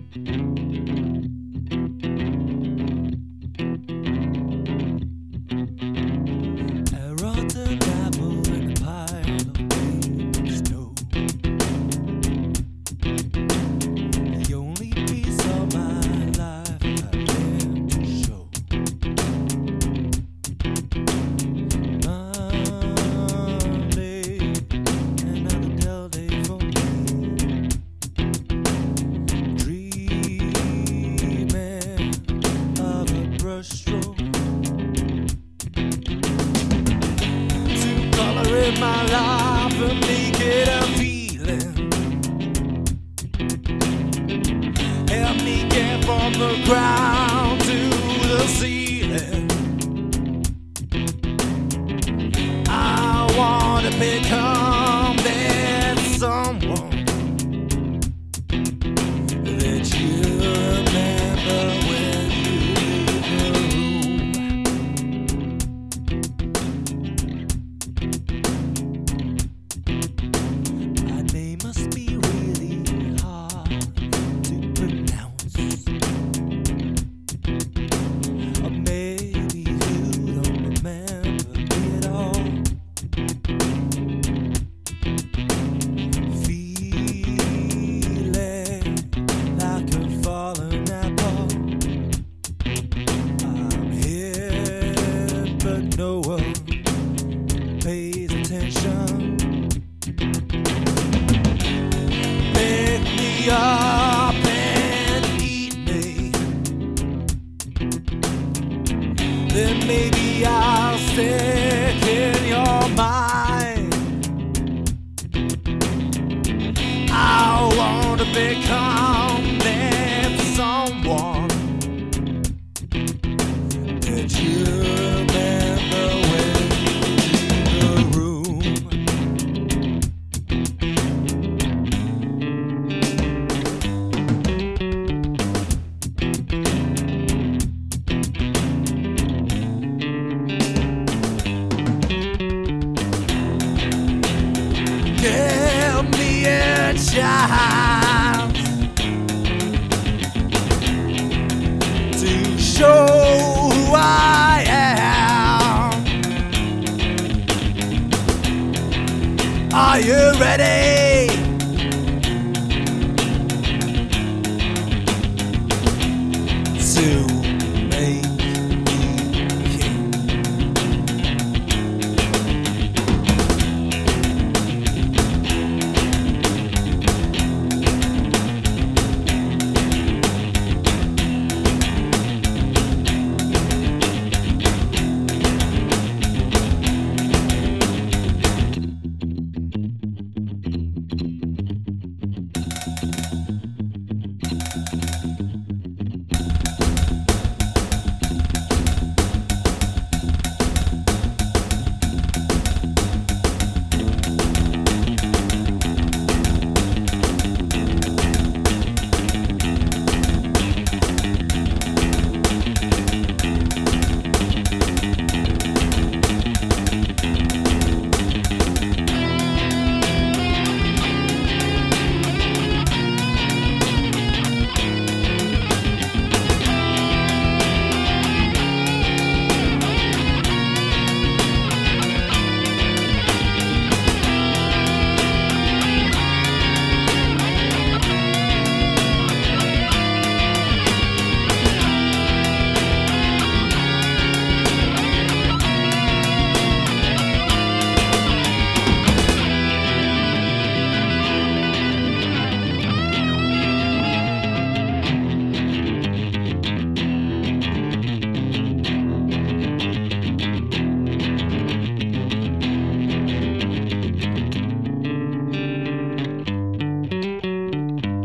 A rotten apple in a pile of baby snow. The only piece of my life I dare to show. Monday, another dull day for me. Dreaming of a brushstroke in my life and make it a feeling. Help me get from the ground to the ceiling. I want to become that someone that you remember when you leave the room. My name must be really hard to pronounce. Or maybe you don't remember me at all. Feeling like a fallen apple. I'm here, but no one pays attention. Pick me up and eat me. Then maybe I'll stick in your mind. I want to become that someone that you remember when you're in the room. Give me a chance to show who I am. Are you ready?